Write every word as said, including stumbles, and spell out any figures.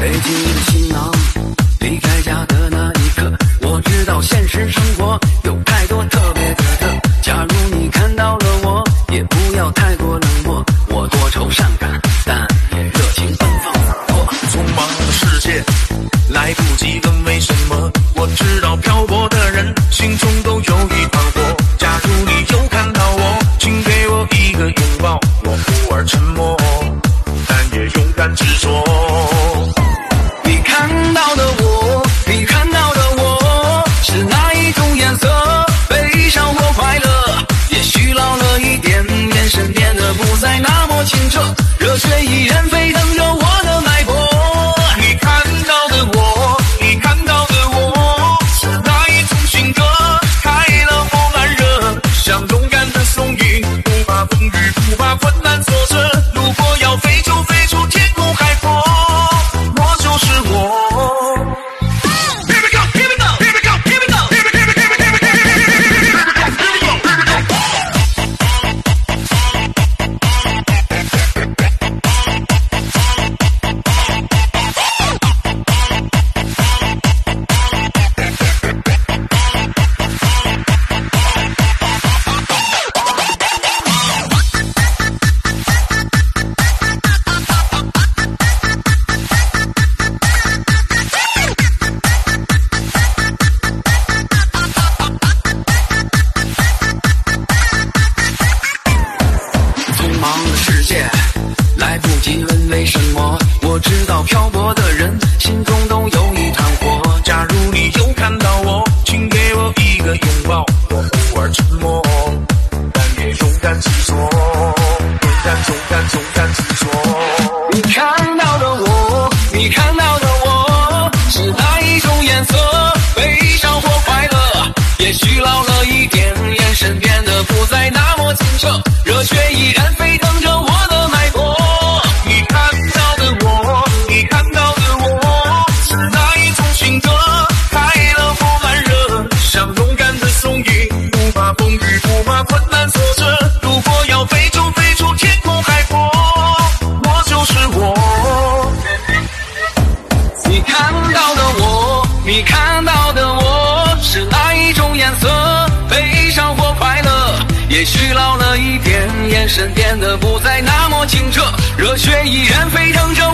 背起你的行囊，离开家的那一刻，我知道现实生活有太多特别的特。假如你看到了我，也不要太过冷漠。我多愁善感，但也热情奔放洒脱。 匆忙的世界，来不及问为什么。我知道漂泊的人心中都有一团火。假如你又看到我，请给我一个拥抱。我忽而沉默，但也勇敢执着。 你看到的我，你看到的我，是哪一种颜色？悲伤或快乐？也许老了一点，眼神变得不再那么清澈，热血依然沸腾着我的脉搏。 你看到的我，你看到的我，是哪一种性格？开了或慢热，像勇敢的松云，不怕风雨，不怕困难挫折。如果要飞就飞出天空海阔，我就是我。Here we go, here we go, here we go, here we go, here we go, here we go, here we go, here we go, here we go, 来不及问为什么，我知道漂泊的人心中都有一团火。 假如你又看到我，请给我一个拥抱。我忽而沉默，但也勇敢执着。勇敢勇敢勇敢执着。 你看到的我，你看到的我，是哪一种颜色？悲伤或快乐？也许老了一点，眼神变得不再那么清澈，热血依然沸腾着我的脉搏。 你看到的我，你看到的我，是哪一种性格？开了或慢热，像勇敢的松云，不怕风雨，不怕困难挫折。如果要飞就飞出天空海阔，我就是我。 你看到的我，你看到的我，是哪一种颜色？悲伤或快乐？也许老了一点，眼神变得不再那么清澈，热血依然沸腾着